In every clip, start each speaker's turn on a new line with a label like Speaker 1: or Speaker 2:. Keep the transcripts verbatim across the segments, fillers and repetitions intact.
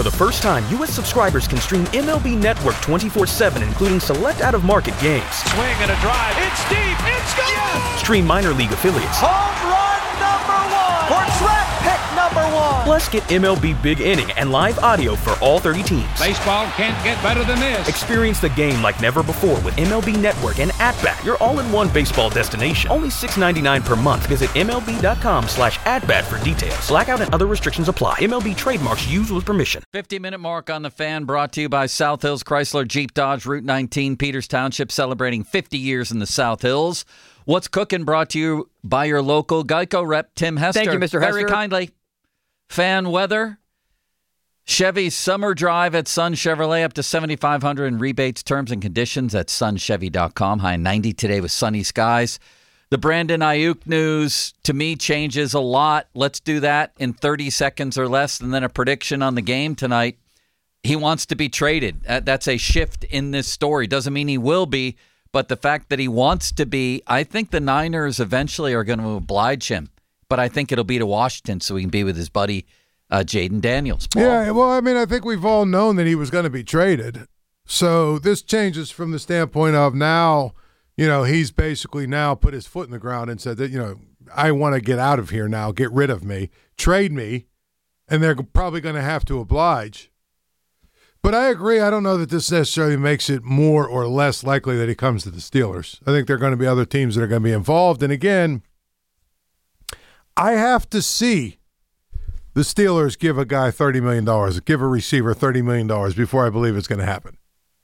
Speaker 1: For the first time, U S subscribers can stream M L B Network twenty-four seven, including select out-of-market games.
Speaker 2: Swing and a drive. It's deep. It's gone. Yes!
Speaker 1: Stream minor league affiliates.
Speaker 2: Home run number one. Or draft pick number one.
Speaker 1: Plus, get M L B Big Inning and live audio for all thirty teams.
Speaker 2: Baseball can't get better than this.
Speaker 1: Experience the game like never before with M L B Network and At-Bat, your all-in-one baseball destination. Only six dollars and ninety-nine cents per month. Visit M L B dot com slash at-bat for details. Blackout and other restrictions apply. M L B trademarks used with permission.
Speaker 3: fifty-minute mark on the Fan, brought to you by South Hills Chrysler Jeep Dodge, Route nineteen, Peters Township, celebrating fifty years in the South Hills. What's Cooking, brought to you by your local Geico rep, Tim Hester.
Speaker 4: Thank you, Mister Hester.
Speaker 3: Very kindly. Fan weather. Chevy's summer drive at Sun Chevrolet, up to seventy-five hundred dollars in rebates, terms and conditions at sun chevy dot com. High ninety today with sunny skies. The Brandon Ayuk news, to me, changes a lot. Let's do that in thirty seconds or less, and then a prediction on the game tonight. He wants to be traded. That's a shift in this story. Doesn't mean he will be, but the fact that he wants to be, I think the Niners eventually are going to oblige him. But I think it'll be to Washington so he can be with his buddy uh, Jaden Daniels. Paul.
Speaker 5: Yeah, well, I mean, I think we've all known that he was going to be traded. So this changes from the standpoint of now, you know, he's basically now put his foot in the ground and said that, you know, I want to get out of here now, get rid of me, trade me, and they're probably going to have to oblige. But I agree. I don't know that this necessarily makes it more or less likely that he comes to the Steelers. I think there are going to be other teams that are going to be involved. And again, I have to see the Steelers give a guy thirty million dollars, give a receiver thirty million dollars before I believe it's going to happen.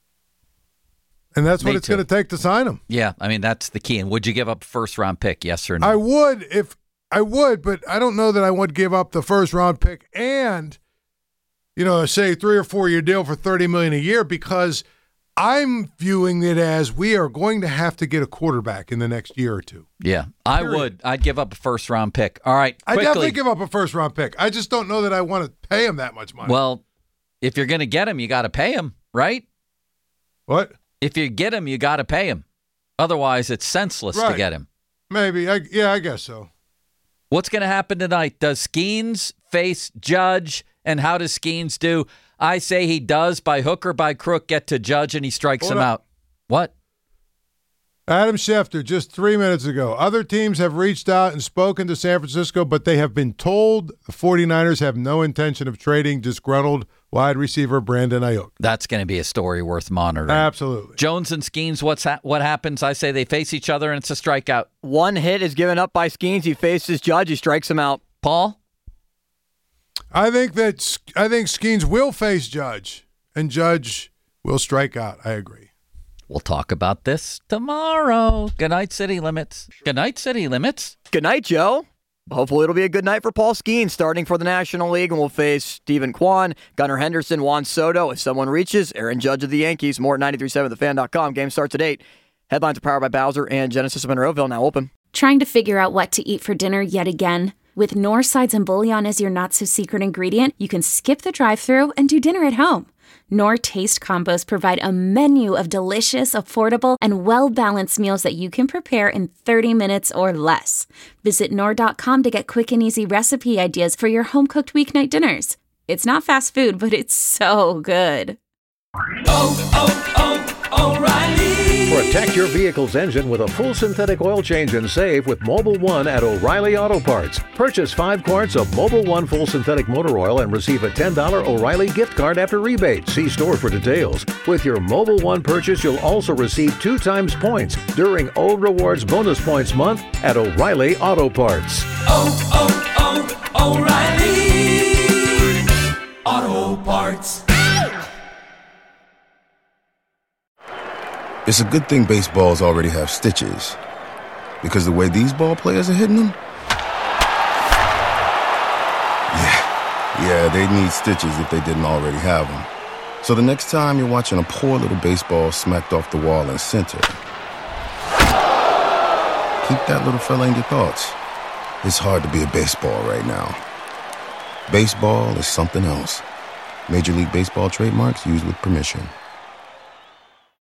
Speaker 5: And that's what
Speaker 3: Me
Speaker 5: it's
Speaker 3: too.
Speaker 5: going to take to sign him.
Speaker 3: Yeah, I mean, that's the key. And would you give up a first-round pick, yes or no?
Speaker 5: I would if I would, but I don't know that I would give up the first-round pick and, you know, say three or four-year deal for thirty million dollars a year, because I'm viewing it as we are going to have to get a quarterback in the next year or two.
Speaker 3: Yeah, I
Speaker 5: Period.
Speaker 3: would. I'd give up a first-round pick. All right,
Speaker 5: I
Speaker 3: quickly.
Speaker 5: definitely give up a first-round pick. I just don't know that I want to pay him that much money.
Speaker 3: Well, if you're going to get him, you got to pay him, right?
Speaker 5: What?
Speaker 3: If you get him, you got to pay him. Otherwise, it's senseless
Speaker 5: Right.
Speaker 3: to get him.
Speaker 5: Maybe. I, yeah, I guess so.
Speaker 3: What's going to happen tonight? Does Skeens face Judge, and how does Skeens do? I say he does, by hook or by crook, get to Judge, and he strikes
Speaker 5: Hold
Speaker 3: him
Speaker 5: up.
Speaker 3: out. What?
Speaker 5: Adam Schefter, just three minutes ago. Other teams have reached out and spoken to San Francisco, but they have been told the 49ers have no intention of trading disgruntled wide receiver Brandon Ayuk.
Speaker 3: That's going to be a story worth monitoring.
Speaker 5: Absolutely.
Speaker 3: Jones and Skeens, what's ha- what happens? I say they face each other, and it's a strikeout.
Speaker 4: One hit is given up by Skeens. He faces Judge. He strikes him out.
Speaker 3: Paul?
Speaker 5: I think that I think Skeens will face Judge, and Judge will strike out. I agree.
Speaker 3: We'll talk about this tomorrow. Good night, City Limits. Good night, City Limits.
Speaker 4: Good night, Joe. Hopefully it'll be a good night for Paul Skeens, starting for the National League, and we'll face Stephen Kwan, Gunnar Henderson, Juan Soto. If someone reaches, Aaron Judge of the Yankees. More at ninety-three point seven the fan dot com. Game starts at eight. Headlines are powered by Bowser and Genesis of Monroeville, now open.
Speaker 6: Trying to figure out what to eat for dinner yet again? With Knorr Sides and Bouillon as your not-so-secret ingredient, you can skip the drive-thru and do dinner at home. Knorr Taste Combos provide a menu of delicious, affordable, and well-balanced meals that you can prepare in thirty minutes or less. Visit Knorr dot com to get quick and easy recipe ideas for your home-cooked weeknight dinners. It's not fast food, but it's so good.
Speaker 7: Oh, oh, oh, O'Reilly.
Speaker 8: Protect your vehicle's engine with a full synthetic oil change and save with Mobil one at O'Reilly Auto Parts. Purchase five quarts of Mobil one full synthetic motor oil and receive a ten dollars O'Reilly gift card after rebate. See store for details. With your Mobil one purchase, you'll also receive two times points during O Rewards Bonus Points Month at O'Reilly Auto Parts.
Speaker 7: Oh, oh, oh, O'Reilly Auto Parts.
Speaker 9: It's a good thing baseballs already have stitches, because the way these ball players are hitting them, yeah, yeah, they need stitches if they didn't already have them. So the next time you're watching a poor little baseball smacked off the wall in center, keep that little fella in your thoughts. It's hard to be a baseball right now. Baseball is something else. Major League Baseball trademarks used with permission.